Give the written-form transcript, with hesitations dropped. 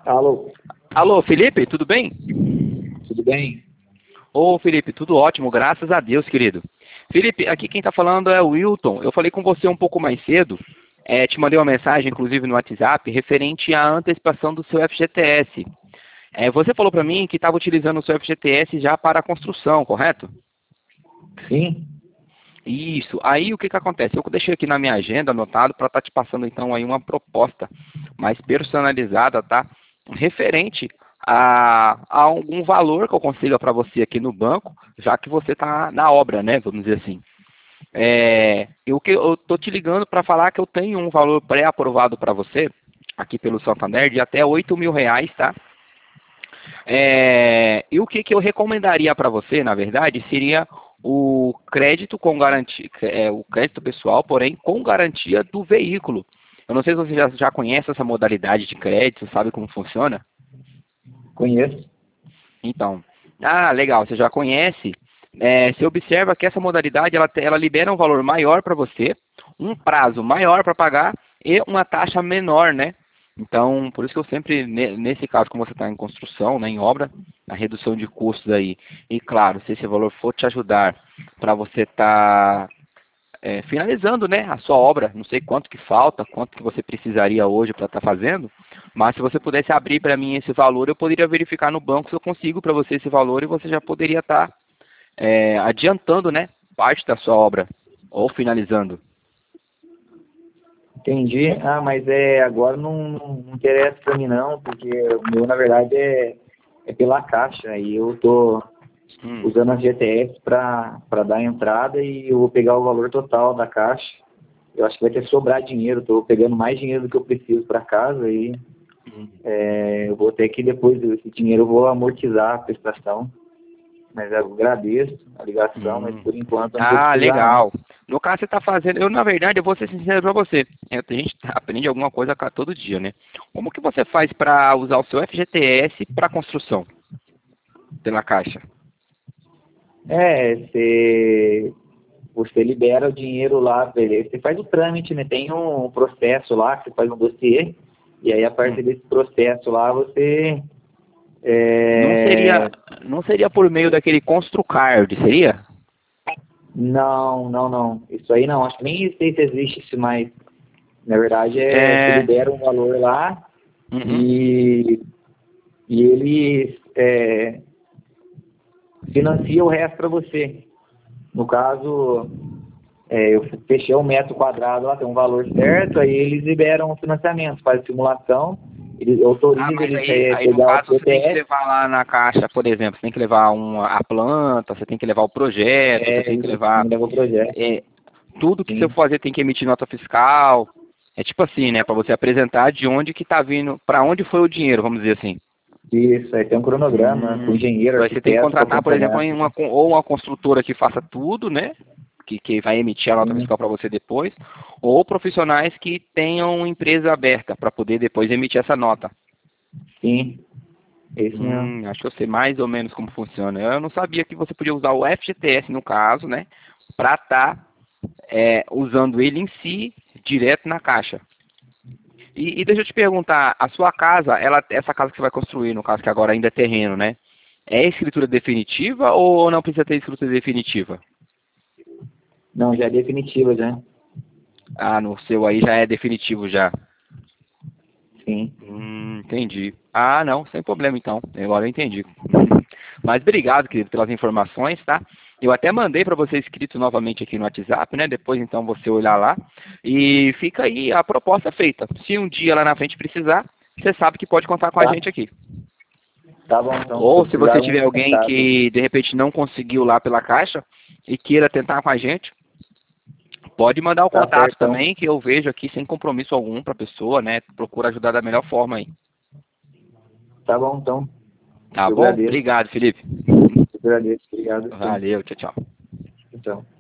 Alô, Alô, Felipe, tudo bem? tudo bem? Ô, Felipe, tudo ótimo, graças a Deus, querido. Felipe, aqui quem está falando é o Wilton. Eu falei com você um pouco mais cedo, te mandei uma mensagem, inclusive, no WhatsApp, referente à antecipação do seu FGTS. Você falou para mim que estava utilizando o seu FGTS já para a construção, correto? Sim, Isso. Aí o que que acontece? Eu deixei aqui na minha agenda anotado para estar te passando então aí uma proposta mais personalizada, tá? Referente a algum valor que eu consiga para você aqui no banco, já que você está na obra, né? Vamos dizer assim. Eu tô te ligando para falar que eu tenho um valor pré-aprovado para você aqui pelo Santander de até R$ 8.000, tá? E o que que eu recomendaria para você, na verdade, seria o crédito com garantia, o crédito pessoal, porém com garantia do veículo. Eu não sei se você já conhece essa modalidade de crédito, sabe como funciona? conheço. Então, legal, você já conhece. Você observa que essa modalidade ela libera um valor maior para você, um prazo maior para pagar e uma taxa menor, né? Então, por isso que eu sempre, nesse caso, como você está em construção, né, em obra, a redução de custos aí, e claro, se esse valor for te ajudar para você estar finalizando, né, a sua obra, não sei quanto que falta, quanto que você precisaria hoje para estar fazendo, mas se você pudesse abrir para mim esse valor, eu poderia verificar no banco se eu consigo para você esse valor e você já poderia estar adiantando, né, parte da sua obra ou finalizando. Entendi. Mas agora não interessa para mim não, porque o meu, na verdade, é pela Caixa. E eu tô Hum. usando a GTS para dar a entrada e eu vou pegar o valor total da Caixa. Eu acho que vai ter que sobrar dinheiro. Estou pegando mais dinheiro do que eu preciso para casa e eu vou ter que depois desse dinheiro eu vou amortizar a prestação. Mas eu agradeço a ligação, mas Hum. por enquanto eu não vou precisar não. Legal. No caso, você está fazendo. Eu, na verdade, eu vou ser sincero para você. A gente aprende alguma coisa todo dia, né? Como que você faz para usar o seu FGTS para construção pela Caixa? Você libera o dinheiro lá, beleza. Você faz o trâmite, né? Tem um processo lá que você faz um dossiê, e aí a Hum. partir desse processo lá você. Não seria, é, não seria por meio daquele Construcard, seria? Não, não, não. Isso aí não. Acho que nem sei se existe isso mais. Na verdade, você É. libera um valor lá Uhum. e, e ele financia o resto para você. No caso, eu fechei um metro quadrado lá, tem um valor certo, aí eles liberam o financiamento, faz simulação, eles autorizam Mas eles aí no pegar o caso você tem que CPF, levar lá na Caixa, por exemplo, você tem que levar a planta, você tem que levar o projeto, você tem que isso, tem levar que levar o projeto, é, tudo que você sim. for fazer tem que emitir nota fiscal. É tipo assim, né? Para você apresentar de onde que tá vindo, para onde foi o dinheiro, vamos dizer assim. Isso, aí tem um cronograma, com engenheiro, Aí você tem que arquiteto para contratar, por exemplo, acompanhar. ou uma construtora que faça tudo, né? Que vai emitir a nota Sim, fiscal para você depois, ou profissionais que tenham empresa aberta para poder depois emitir essa nota. sim, é isso mesmo. Acho que eu sei mais ou menos como funciona. Eu não sabia que você podia usar o FGTS, no caso, né? Para estar usando ele em si, direto na Caixa. E deixa eu te perguntar, a sua casa, essa casa que você vai construir, no caso que agora ainda é terreno, né? É escritura definitiva ou não precisa ter escritura definitiva? Não, já é definitiva, já. Ah, no seu aí já é definitivo já. Sim, Entendi. Ah, não, sem problema então. Agora eu entendi. Mas obrigado, querido, pelas informações, tá? Eu até mandei para você escrito novamente aqui no WhatsApp, né? Depois então você olhar lá. E fica aí a proposta feita. Se um dia lá na frente precisar, você sabe que pode contar com a tá? gente aqui. Tá bom, então, se eu Ou se precisar, você eu tiver entro em alguém contato aí. que de repente não conseguiu lá pela Caixa e queira tentar com a gente, pode mandar o Tá certo, contato então. também, que eu vejo aqui sem compromisso algum para a pessoa, né? Procura ajudar da melhor forma aí. Tá bom, então. Tá Eu bom? agradeço. Obrigado, Felipe. Eu agradeço. Obrigado. Então. Valeu, tchau, tchau. Então.